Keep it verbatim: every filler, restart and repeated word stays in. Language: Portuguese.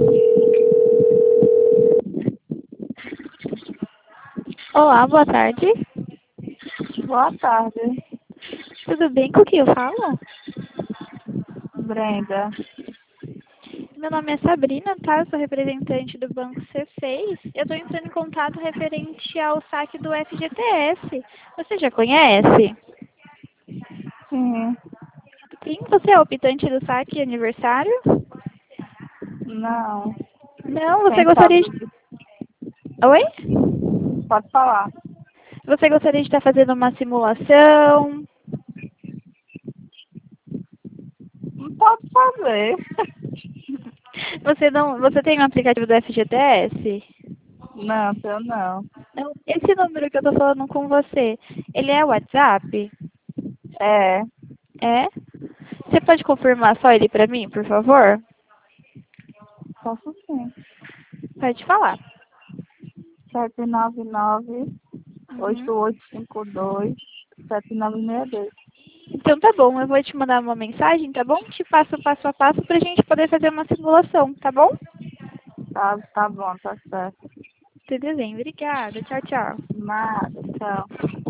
Olá, boa tarde. Boa tarde, Tudo bem com quem eu falo? Brenda. Meu nome é Sabrina, tá? Eu sou representante do Banco C seis. Eu estou entrando em contato referente ao saque do F G T S. Você já conhece? Sim, Sim, você é o optante do saque aniversário? não. Não, você Quem gostaria de... sabe, Oi? pode falar. Você gostaria de estar fazendo uma simulação? Não pode fazer. Você não, você tem um aplicativo do F G T S? Não, eu não. Não. Esse número que eu estou falando com você, ele é WhatsApp? É, É? Você pode confirmar só ele para mim, por favor? posso sim. Pode falar. sete nove nove, Uhum. oito oito cinco dois, sete nove seis dois. Então tá bom, eu vou te mandar uma mensagem, tá bom? Te passo o passo a passo pra gente poder fazer uma simulação, tá bom? Tá, tá bom, tá certo. Tudo bem, obrigada. Tchau, tchau. Nada, tchau.